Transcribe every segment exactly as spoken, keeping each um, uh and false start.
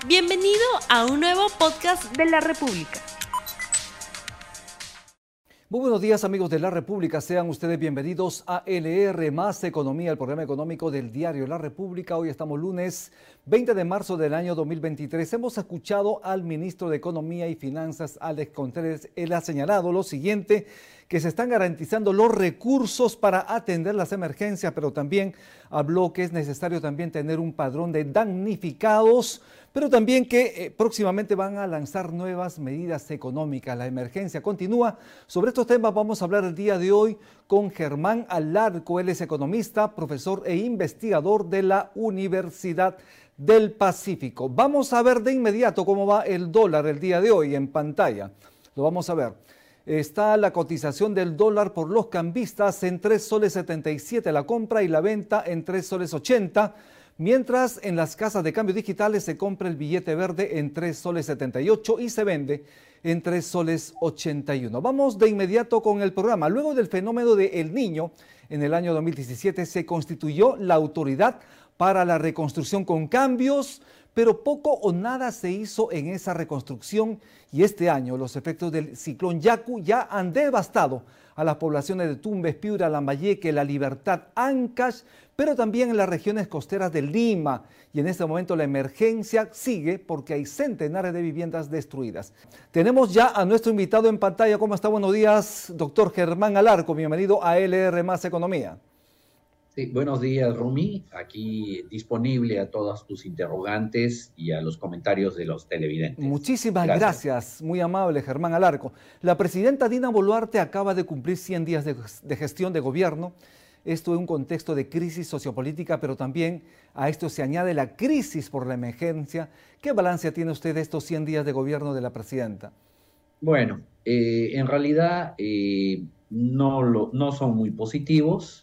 Bienvenido a un nuevo podcast de La República. Muy buenos días, amigos de La República. Sean ustedes bienvenidos a L R Más Economía, el programa económico del diario La República. Hoy estamos lunes veinte de marzo del año dos mil veintitrés. Hemos escuchado al ministro de Economía y Finanzas, Alex Contreras. Él ha señalado lo siguiente, que se están garantizando los recursos para atender las emergencias, pero también habló que es necesario también tener un padrón de damnificados, pero también que eh, próximamente van a lanzar nuevas medidas económicas. La emergencia continúa. Sobre estos temas vamos a hablar el día de hoy con Germán Alarco. Él es economista, profesor e investigador de la Universidad del Pacífico. Vamos a ver de inmediato cómo va el dólar el día de hoy en pantalla. Lo vamos a ver. Está la cotización del dólar por los cambistas en tres soles setenta y siete la compra y la venta en tres soles ochenta, mientras en las casas de cambio digitales se compra el billete verde en tres soles setenta y ocho y se vende en tres soles ochenta y uno. Vamos de inmediato con el programa. Luego del fenómeno de El Niño, en el año dos mil diecisiete se constituyó la Autoridad para la Reconstrucción con Cambios, pero poco o nada se hizo en esa reconstrucción y este año los efectos del ciclón Yaku ya han devastado a las poblaciones de Tumbes, Piura, Lambayeque, La Libertad, Ancash, pero también en las regiones costeras de Lima. Y en este momento la emergencia sigue porque hay centenares de viviendas destruidas. Tenemos ya a nuestro invitado en pantalla. ¿Cómo está? Buenos días, doctor Germán Alarco. Bienvenido a L R Más Economía. Sí, buenos días, Rumi. Aquí disponible a todas tus interrogantes y a los comentarios de los televidentes. Muchísimas gracias. gracias. Muy amable, Germán Alarco. La presidenta Dina Boluarte acaba de cumplir cien días de, de gestión de gobierno. Esto en un contexto de crisis sociopolítica, pero también a esto se añade la crisis por la emergencia. ¿Qué balance tiene usted de estos cien días de gobierno de la presidenta? Bueno, eh, en realidad eh, no, lo, no son muy positivos.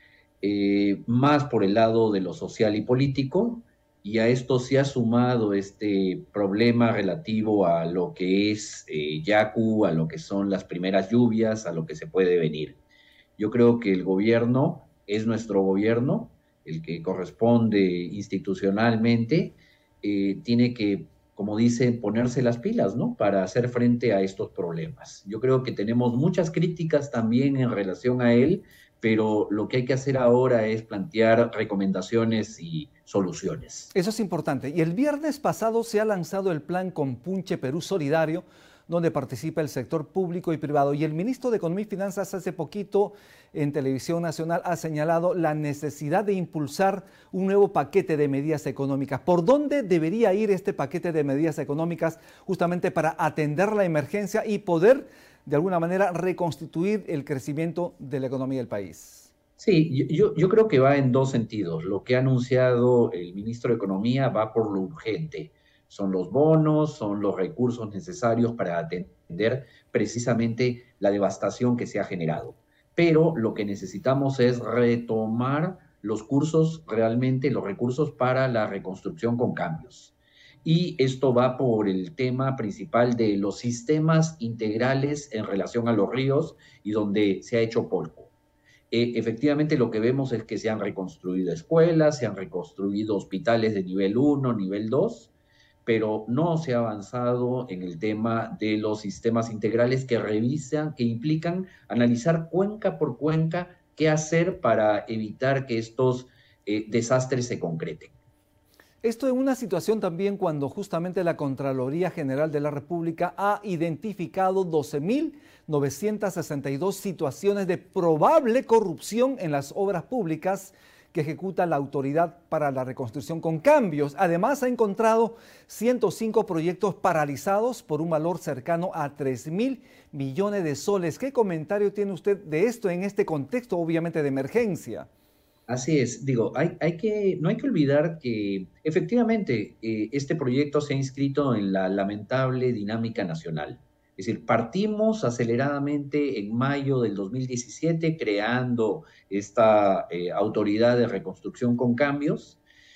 Eh, más por el lado de lo social y político, y a esto se ha sumado este problema relativo a lo que es eh, Yaku, a lo que son las primeras lluvias, a lo que se puede venir. Yo creo que el gobierno es nuestro gobierno, el que corresponde institucionalmente, eh, tiene que, como dicen, ponerse las pilas, ¿no?, para hacer frente a estos problemas. Yo creo que tenemos muchas críticas también en relación a él, pero lo que hay que hacer ahora es plantear recomendaciones y soluciones. Eso es importante. Y el viernes pasado se ha lanzado el plan Compunche Perú Solidario, donde participa el sector público y privado. Y el ministro de Economía y Finanzas hace poquito en Televisión Nacional ha señalado la necesidad de impulsar un nuevo paquete de medidas económicas. ¿Por dónde debería ir este paquete de medidas económicas justamente para atender la emergencia y poder de alguna manera reconstituir el crecimiento de la economía del país? Sí, yo, yo creo que va en dos sentidos. Lo que ha anunciado el ministro de Economía va por lo urgente. Son los bonos, son los recursos necesarios para atender precisamente la devastación que se ha generado. Pero lo que necesitamos es retomar los cursos, realmente los recursos para la reconstrucción con cambios. Y esto va por el tema principal de los sistemas integrales en relación a los ríos y donde se ha hecho polvo. Eh, efectivamente, lo que vemos es que se han reconstruido escuelas, se han reconstruido hospitales de nivel uno, nivel dos, pero no se ha avanzado en el tema de los sistemas integrales que revisan, que implican analizar cuenca por cuenca qué hacer para evitar que estos eh, desastres se concreten. Esto en una situación también cuando justamente la Contraloría General de la República ha identificado doce mil novecientas sesenta y dos situaciones de probable corrupción en las obras públicas que ejecuta la Autoridad para la Reconstrucción con Cambios. Además, ha encontrado ciento cinco proyectos paralizados por un valor cercano a tres mil millones de soles. ¿Qué comentario tiene usted de esto en este contexto, obviamente, de emergencia? Así es, digo, hay, hay que, no hay que olvidar que efectivamente eh, este proyecto se ha inscrito en la lamentable dinámica nacional. Es decir, partimos aceleradamente en mayo del dos mil diecisiete creando esta eh, autoridad de reconstrucción con cambios,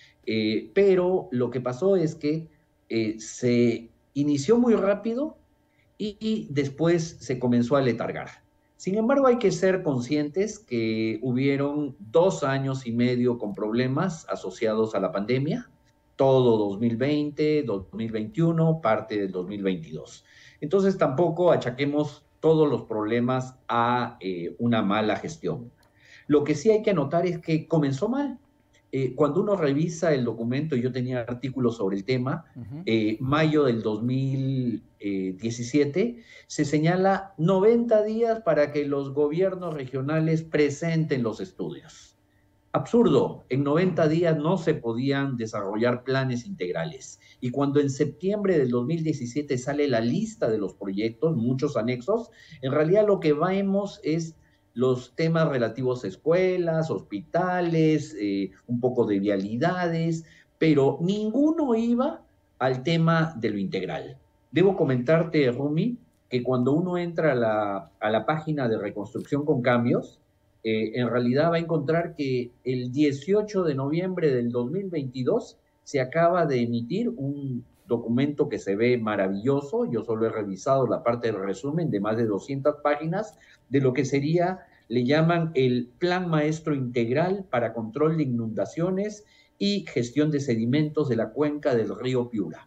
eh, pero lo que pasó es que eh, se inició muy rápido y, y después se comenzó a letargar. Sin embargo, hay que ser conscientes que hubieron dos años y medio con problemas asociados a la pandemia, todo dos mil veinte, dos mil veintiuno, parte del dos mil veintidós. Entonces tampoco achaquemos todos los problemas a eh, una mala gestión. Lo que sí hay que anotar es que comenzó mal. Eh, cuando uno revisa el documento, yo tenía artículos sobre el tema, Ujú. eh, mayo del dos mil diecisiete, se señala noventa días para que los gobiernos regionales presenten los estudios. Absurdo, en noventa días no se podían desarrollar planes integrales. Y cuando en septiembre del dos mil diecisiete sale la lista de los proyectos, muchos anexos, en realidad lo que vemos es los temas relativos a escuelas, hospitales, eh, un poco de vialidades, pero ninguno iba al tema de lo integral. Debo comentarte, Rumi, que cuando uno entra a la, a la página de Reconstrucción con Cambios, eh, en realidad va a encontrar que el dieciocho de noviembre del dos mil veintidós se acaba de emitir un documento que se ve maravilloso. Yo solo he revisado la parte del resumen de más de doscientas páginas de lo que sería, le llaman el Plan Maestro Integral para Control de Inundaciones y Gestión de Sedimentos de la Cuenca del Río Piura.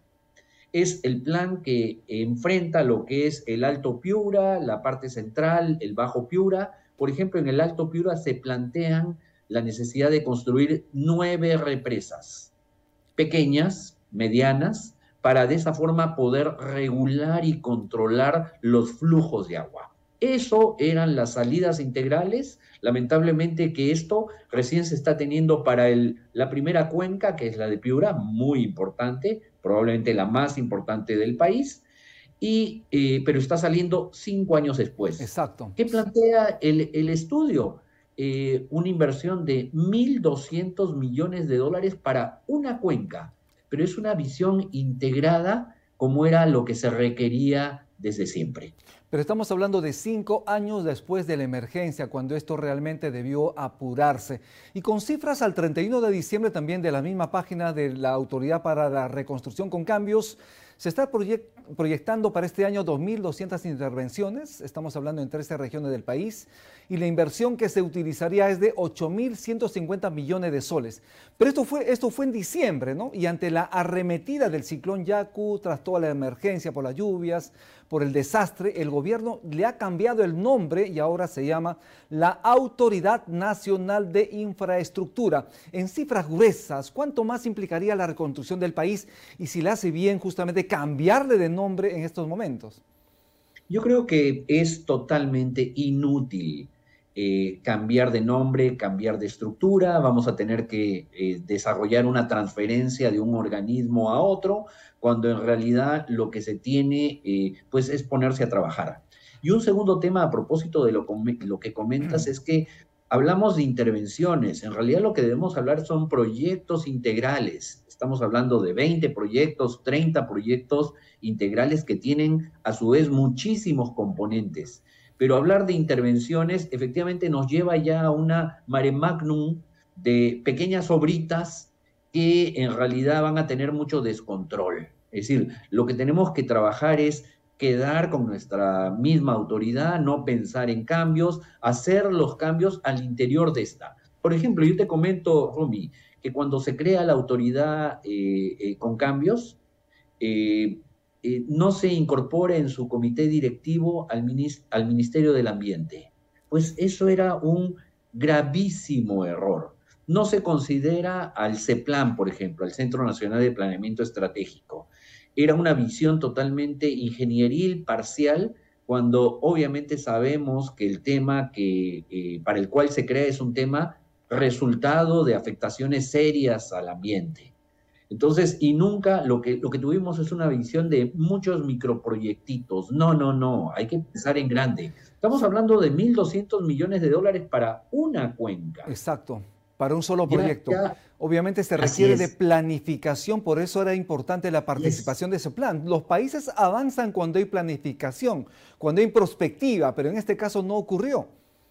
Es el plan que enfrenta lo que es el Alto Piura, la parte central, el Bajo Piura. Por ejemplo, en el Alto Piura se plantean la necesidad de construir nueve represas, pequeñas, medianas, para de esa forma poder regular y controlar los flujos de agua. Eso eran las salidas integrales. Lamentablemente que esto recién se está teniendo para el, la primera cuenca, que es la de Piura, muy importante, probablemente la más importante del país, y, eh, pero está saliendo cinco años después. Exacto. ¿Qué plantea el, el estudio? Eh, una inversión de mil doscientos millones de dólares para una cuenca, pero es una visión integrada como era lo que se requería desde siempre. Pero estamos hablando de cinco años después de la emergencia, cuando esto realmente debió apurarse. Y con cifras al treinta y uno de diciembre también de la misma página de la Autoridad para la Reconstrucción con Cambios, se está proyect proyectando para este año dos mil doscientas intervenciones, estamos hablando en trece regiones del país, y la inversión que se utilizaría es de ocho mil ciento cincuenta millones de soles. Pero esto fue, esto fue en diciembre, ¿no? Y ante la arremetida del ciclón Yaku, tras toda la emergencia por las lluvias, por el desastre, el gobierno le ha cambiado el nombre y ahora se llama la Autoridad Nacional de Infraestructura. En cifras gruesas, ¿cuánto más implicaría la reconstrucción del país y si le hace bien justamente cambiarle de nombre en estos momentos? Yo creo que es totalmente inútil eh, cambiar de nombre, cambiar de estructura. Vamos a tener que eh, desarrollar una transferencia de un organismo a otro, cuando en realidad lo que se tiene eh, pues es ponerse a trabajar. Y un segundo tema a propósito de lo, lo que comentas es que hablamos de intervenciones. En realidad lo que debemos hablar son proyectos integrales. Estamos hablando de veinte proyectos, treinta proyectos integrales que tienen a su vez muchísimos componentes. Pero hablar de intervenciones efectivamente nos lleva ya a una mare magnum de pequeñas obritas que en realidad van a tener mucho descontrol. Es decir, lo que tenemos que trabajar es quedar con nuestra misma autoridad, no pensar en cambios, hacer los cambios al interior de esta. Por ejemplo, yo te comento, Rumi, que cuando se crea la autoridad eh, eh, con cambios, eh, eh, no se incorpora en su comité directivo al, minist al Ministerio del Ambiente. Pues eso era un gravísimo error. No se considera al CEPLAN, por ejemplo, al Centro Nacional de Planeamiento Estratégico. Era una visión totalmente ingenieril, parcial, cuando obviamente sabemos que el tema que, eh, para el cual se crea es un tema resultado de afectaciones serias al ambiente. Entonces, y nunca lo que, lo que tuvimos es una visión de muchos microproyectitos. No, no, no, hay que pensar en grande. Estamos hablando de mil doscientos millones de dólares para una cuenca. Exacto. Para un solo Ya, proyecto. ya. Obviamente se Así requiere es. de planificación, por eso era importante la participación de ese plan. Los países avanzan cuando hay planificación, cuando hay prospectiva, pero en este caso no ocurrió.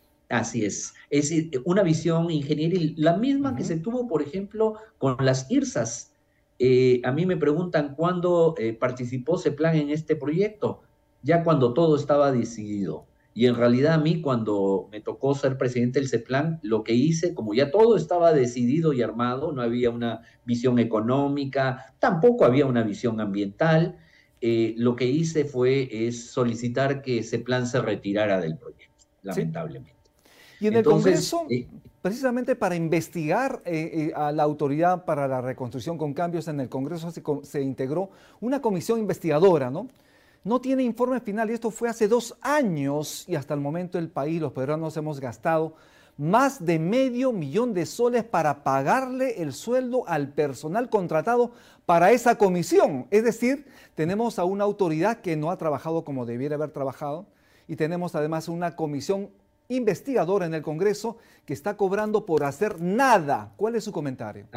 Así es. Es decir, una visión ingenieril, la misma Uh-huh. que se tuvo, por ejemplo, con las IRSAS. Eh, a mí me preguntan cuándo eh, participó CEPLAN en este proyecto, ya cuando todo estaba decidido. Y en realidad a mí cuando me tocó ser presidente del CEPLAN, lo que hice, como ya todo estaba decidido y armado, no había una visión económica, tampoco había una visión ambiental, eh, lo que hice fue es solicitar que CEPLAN se retirara del proyecto, Sí. lamentablemente. Y en el Entonces, Congreso, eh, precisamente para investigar eh, eh, a la Autoridad para la Reconstrucción con Cambios, en el Congreso se, co- se integró una comisión investigadora, ¿no? No tiene informe final y esto fue hace dos años y hasta el momento el país, los peruanos, hemos gastado más de medio millón de soles para pagarle el sueldo al personal contratado para esa comisión. Es decir, tenemos a una autoridad que no ha trabajado como debiera haber trabajado y tenemos además una comisión investigadora en el Congreso que está cobrando por hacer nada. ¿Cuál es su comentario?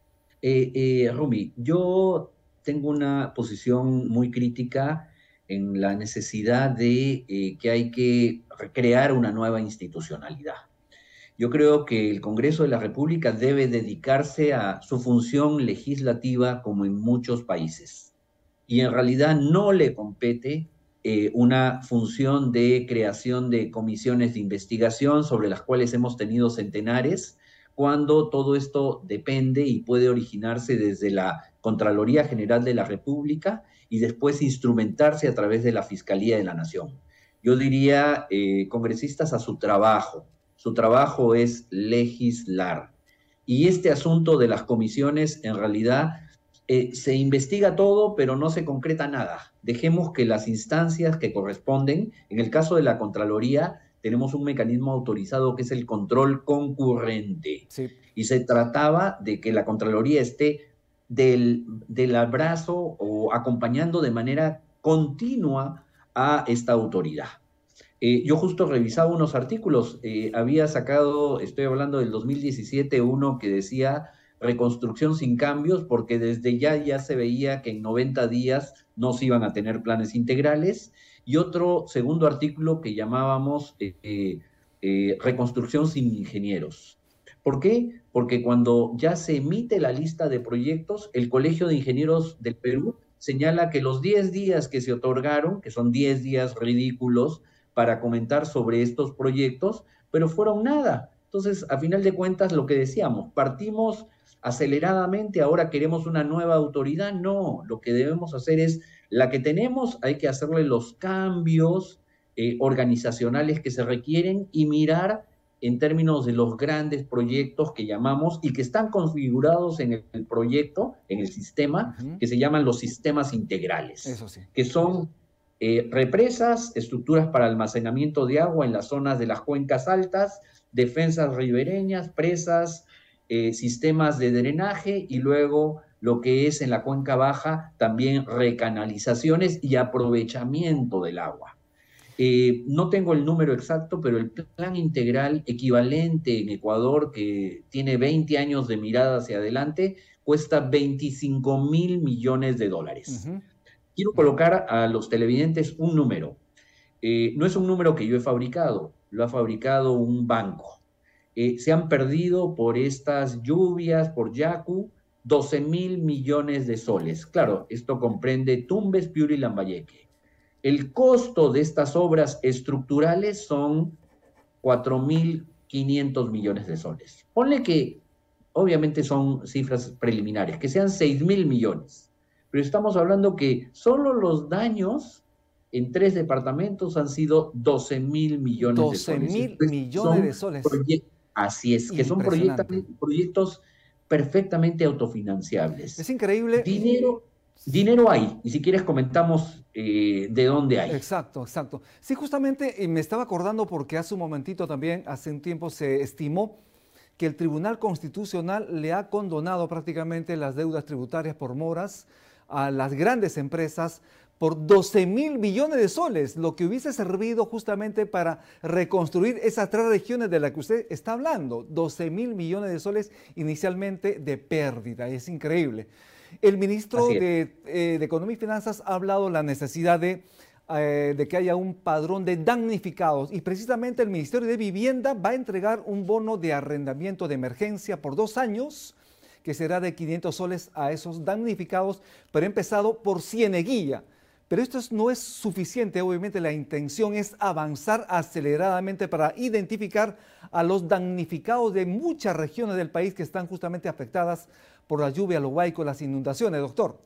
eh, eh, Rumi, yo tengo una posición muy crítica en la necesidad de eh, que hay que crear una nueva institucionalidad. Yo creo que el Congreso de la República debe dedicarse a su función legislativa como en muchos países. Y en realidad no le compete eh, una función de creación de comisiones de investigación sobre las cuales hemos tenido centenares, cuando todo esto depende y puede originarse desde la Contraloría General de la República y después instrumentarse a través de la Fiscalía de la Nación. Yo diría, eh, congresistas, a su trabajo. Su trabajo es legislar. Y este asunto de las comisiones, en realidad, eh, se investiga todo, pero no se concreta nada. Dejemos que las instancias que corresponden, en el caso de la Contraloría, tenemos un mecanismo autorizado que es el control concurrente. Sí. Y se trataba de que la Contraloría esté del, del abrazo o acompañando de manera continua a esta autoridad. Eh, yo justo revisaba unos artículos, eh, había sacado, estoy hablando del dos mil diecisiete, uno que decía reconstrucción sin cambios, porque desde ya ya se veía que en noventa días no se iban a tener planes integrales, y otro segundo artículo que llamábamos eh, eh, reconstrucción sin ingenieros. ¿Por qué? Porque cuando ya se emite la lista de proyectos, el Colegio de Ingenieros del Perú señala que los diez días que se otorgaron, que son diez días ridículos, para comentar sobre estos proyectos, pero fueron nada. Entonces, a final de cuentas, lo que decíamos, partimos aceleradamente, ahora queremos una nueva autoridad. No, lo que debemos hacer es, la que tenemos, hay que hacerle los cambios eh, organizacionales que se requieren y mirar en términos de los grandes proyectos que llamamos y que están configurados en el, el proyecto, en el sistema, uh-huh. que se llaman los sistemas integrales. Eso sí. Que son Eh, represas, estructuras para almacenamiento de agua en las zonas de las cuencas altas, defensas ribereñas, presas, eh, sistemas de drenaje y luego lo que es en la cuenca baja también recanalizaciones y aprovechamiento del agua. Eh, no tengo el número exacto, pero el plan integral equivalente en Ecuador, que tiene veinte años de mirada hacia adelante, cuesta veinticinco mil millones de dólares. Uh-huh. Quiero colocar a los televidentes un número. Eh, no es un número que yo he fabricado, lo ha fabricado un banco. Eh, se han perdido por estas lluvias, por Yacu, doce mil millones de soles. Claro, esto comprende Tumbes, Piura y Lambayeque. El costo de estas obras estructurales son cuatro mil quinientos millones de soles. Ponle que, obviamente son cifras preliminares, que sean seis mil millones. Pero estamos hablando que solo los daños en tres departamentos han sido doce mil millones de soles. doce mil millones de soles. Así es, que son proyectos, proyectos perfectamente autofinanciables. Es increíble. Dinero, dinero hay, y si quieres comentamos eh, de dónde hay. Exacto, exacto. Sí, justamente me estaba acordando porque hace un momentito también, hace un tiempo se estimó que el Tribunal Constitucional le ha condonado prácticamente las deudas tributarias por moras a las grandes empresas por doce mil millones de soles, lo que hubiese servido justamente para reconstruir esas tres regiones de las que usted está hablando. doce mil millones de soles inicialmente de pérdida, es increíble. El ministro de, eh, de Economía y Finanzas ha hablado de la necesidad de, eh, de que haya un padrón de damnificados y precisamente el Ministerio de Vivienda va a entregar un bono de arrendamiento de emergencia por dos años que será de quinientos soles a esos damnificados, pero empezado por Cieneguilla. Pero esto es- no es suficiente, obviamente la intención es avanzar aceleradamente para identificar a los damnificados de muchas regiones del país que están justamente afectadas por la lluvia, los huaicos, las inundaciones, doctor.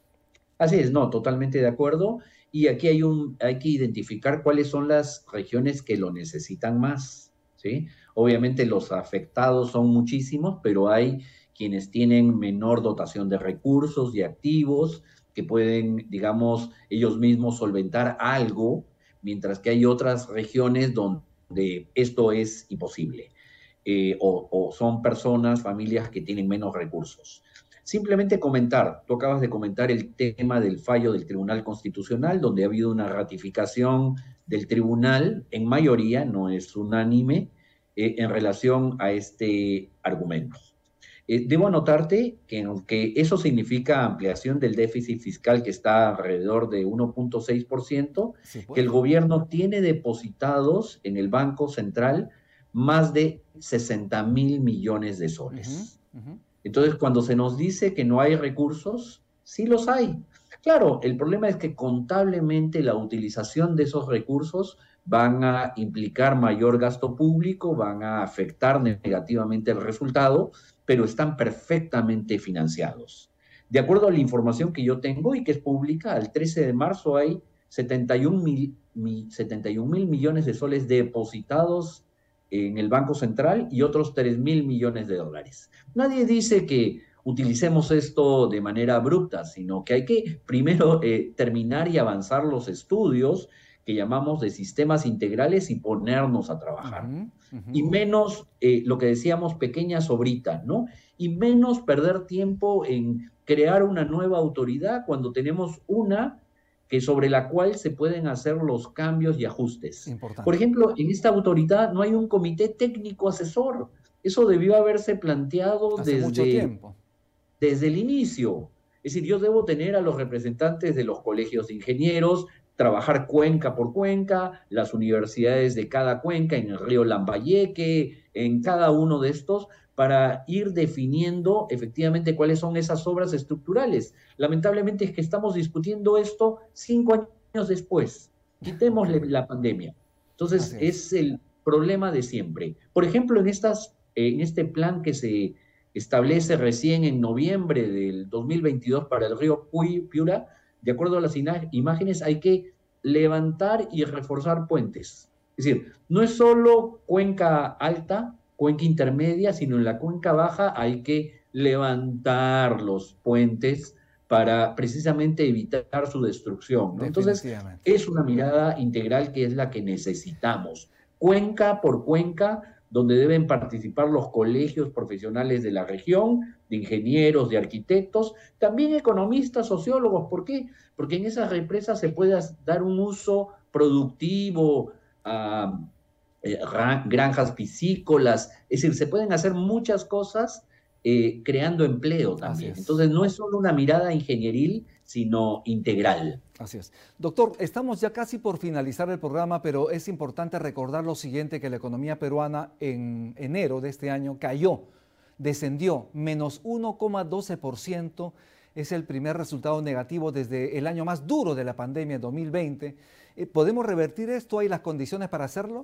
Así es, no, totalmente de acuerdo. Y aquí hay un, hay que identificar cuáles son las regiones que lo necesitan más, ¿sí? Obviamente los afectados son muchísimos, pero hay quienes tienen menor dotación de recursos y activos que pueden, digamos, ellos mismos solventar algo, mientras que hay otras regiones donde esto es imposible. Eh, o, o son personas, familias que tienen menos recursos. Simplemente comentar, tú acabas de comentar el tema del fallo del Tribunal Constitucional, donde ha habido una ratificación del tribunal en mayoría, no es unánime, eh, en relación a este argumento. Eh, debo anotarte que aunque eso significa ampliación del déficit fiscal que está alrededor de uno punto seis por ciento, Sí, que pues. el gobierno tiene depositados en el Banco Central más de sesenta mil millones de Ujú, soles. ujú. Entonces, cuando se nos dice que no hay recursos, sí los hay. Claro, el problema es que contablemente la utilización de esos recursos van a implicar mayor gasto público, van a afectar negativamente el resultado, pero están perfectamente financiados. De acuerdo a la información que yo tengo y que es pública, al trece de marzo hay setenta y un mil, setenta y un mil millones de soles depositados en el Banco Central y otros tres mil millones de dólares. Nadie dice que utilicemos esto de manera abrupta, sino que hay que primero eh, terminar y avanzar los estudios que llamamos de sistemas integrales y ponernos a trabajar. Ujú, ujú. Y menos eh, lo que decíamos pequeñas obritas, ¿no? Y menos perder tiempo en crear una nueva autoridad cuando tenemos una que sobre la cual se pueden hacer los cambios y ajustes. Por Importante. ejemplo, en esta autoridad no hay un comité técnico asesor. Eso debió haberse planteado Hace mucho desde, tiempo. desde el inicio. Es decir, yo debo tener a los representantes de los colegios de ingenieros, trabajar cuenca por cuenca, las universidades de cada cuenca, en el río Lambayeque, en cada uno de estos, para ir definiendo efectivamente cuáles son esas obras estructurales. Lamentablemente es que estamos discutiendo esto cinco años después. Ok, Quitémosle la pandemia. Entonces, así es. es el problema de siempre. Por ejemplo, en, estas, en este plan que se establece recién en noviembre del dos mil veintidós para el río Piura, de acuerdo a las imágenes, hay que levantar y reforzar puentes. Es decir, no es solo cuenca alta, cuenca intermedia, sino en la cuenca baja hay que levantar los puentes para precisamente evitar su destrucción, ¿no? Entonces, Definitivamente. es una mirada integral que es la que necesitamos. Cuenca por cuenca, donde deben participar los colegios profesionales de la región, de ingenieros, de arquitectos, también economistas, sociólogos. ¿Por qué? Porque en esas represas se puede dar un uso productivo, uh, eh, granjas piscícolas, es decir, se pueden hacer muchas cosas eh, creando empleo Así también. es. Entonces, no es solo una mirada ingenieril, sino integral. Así es. Doctor, estamos ya casi por finalizar el programa, pero es importante recordar lo siguiente, que la economía peruana en enero de este año cayó, descendió, menos uno coma doce por ciento, es el primer resultado negativo desde el año más duro de la pandemia, dos mil veinte. ¿Podemos revertir esto? ¿Hay las condiciones para hacerlo?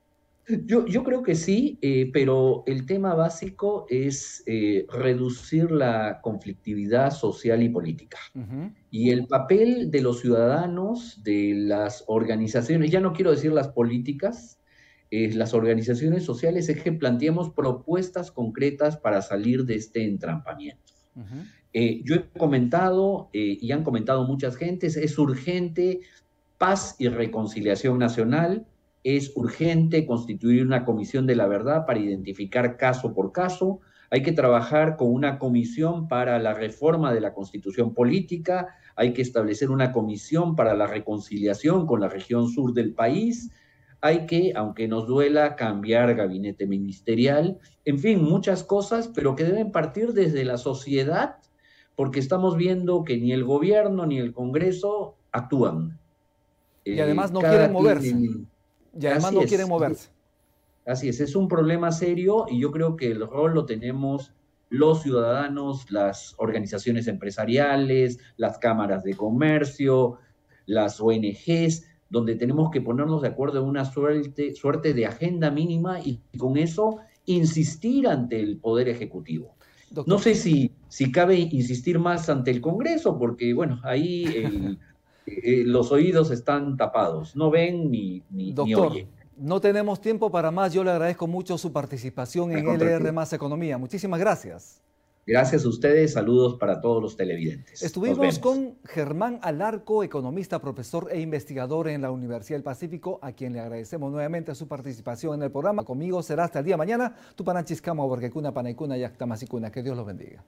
Yo, yo creo que sí, eh, pero el tema básico es eh, reducir la conflictividad social y política. Uh-huh. Y el papel de los ciudadanos, de las organizaciones, ya no quiero decir las políticas, eh, las organizaciones sociales, es que planteemos propuestas concretas para salir de este entrampamiento. Uh-huh. Eh, yo he comentado, eh, y han comentado muchas gentes, es urgente paz y reconciliación nacional. Es urgente constituir una comisión de la verdad para identificar caso por caso. Hay que trabajar con una comisión para la reforma de la constitución política. Hay que establecer una comisión para la reconciliación con la región sur del país. Hay que, aunque nos duela, cambiar gabinete ministerial. En fin, muchas cosas, pero que deben partir desde la sociedad, porque estamos viendo que ni el gobierno ni el Congreso actúan. Y además Eh, no quieren moverse. Tiene... Y además Así no es. quieren moverse. Así es, es un problema serio y yo creo que el rol lo tenemos los ciudadanos, las organizaciones empresariales, las cámaras de comercio, las O N Ges, donde tenemos que ponernos de acuerdo en una suerte, suerte de agenda mínima y con eso insistir ante el Poder Ejecutivo. Doctor. No sé si, si cabe insistir más ante el Congreso, porque bueno, ahí el, eh, los oídos están tapados, no ven ni, ni, ni oyen. No tenemos tiempo para más. Yo le agradezco mucho su participación en L R Más Economía. Muchísimas gracias. Gracias a ustedes. Saludos para todos los televidentes. Estuvimos con Germán Alarco, economista, profesor e investigador en la Universidad del Pacífico, a quien le agradecemos nuevamente su participación en el programa. Conmigo será hasta el día de mañana. Tupanachiscama, Borquecuna, Panaicuna, Yactamasicuna. Que Dios los bendiga.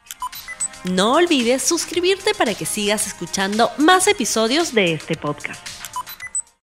No olvides suscribirte para que sigas escuchando más episodios de este podcast.